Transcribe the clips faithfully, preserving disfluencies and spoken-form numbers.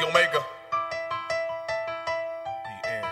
The Omega. The N.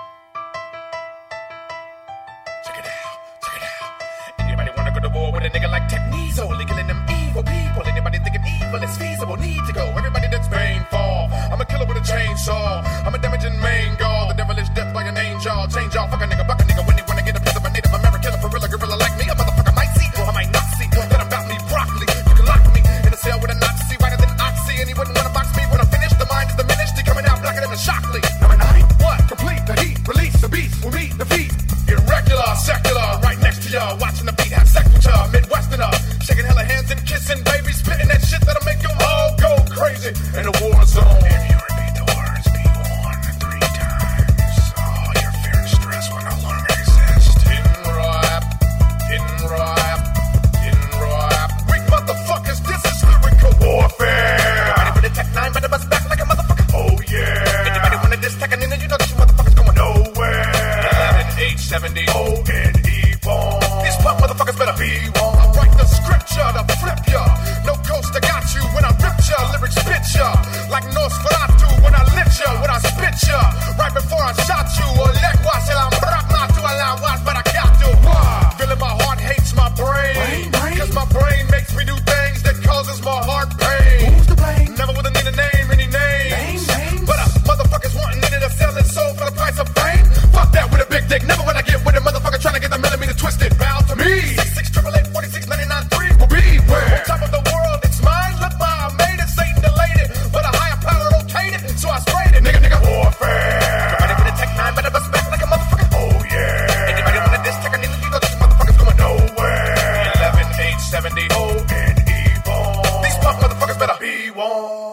Check it out, check it out. Anybody wanna go to war with a nigga like Technizo? Legal in them evil people. Anybody thinking evil is feasible? Need to go. Everybody that's painful. I'm a killer with a chainsaw. I'm a damaging main guard. The devilish death like an angel. Change y'all, fuck a nigga, buck a nigga. When you wanna get a piece of a Native American, a gorilla, gorilla like me, a motherfucker might see, or I might not see. That I'm about me broccoli. You can lock me in a cell with a Nazi, whiter than Oxy, and he wouldn't wanna box me when I'm finished. The mind is diminished. He coming out blacker than a Shockley. Number nine, what? Complete the heat, release the beast, we meet the feet. Irregular, secular, right next to y'all, watching the beat, have sex with y'all, Midwesterner, shaking hella hands and kissing, baby, spitting that shit that'll make them all go crazy in a war zone. If you repeat the words, be warned three times, all your fear and stress will no longer exist. In rap, in rap, in rap. Weak motherfuckers, this is lyrical warfare. Anybody with a Tech nine, better bust back like a motherfucker. Oh yeah. Anybody wanna diss Tech and then you know that you motherfuckers going nowhere. eleven H seventy O N E bomb. These punk motherfuckers better be one. I write the scripture to flip ya. No ghost, I got you when I rip ya. Lyrics spit ya like Nosferatu when I lit ya, when I spit ya. Right before I shot you. Oleg wash el ambrak not to allow what, but I got to. Feeling my heart hates my brain. Cause my brain makes me do things that causes my heart pain. Who's to blame? Never would have need a name, any name. Name, name. But uh, motherfuckers wanting it to sell its soul for the price of fame. Fuck that with a big dick. Never when I get with a motherfucker trying to get the millimeter twisted. Bow to me. six six triple eight forty-six ninety-nine three will be where? On top of the world, it's mine. Look, my I made it. Satan delayed it, but a higher power okayed it, so I sprayed it. Nigga, nigga, warfare. Everybody with a Tech nine, better bust back like a motherfucker. Oh yeah. Anybody wanna diss Tech, I need to you know these motherfuckers going nowhere. eleven H seventy O N E bomb. These punk motherfuckers better be one.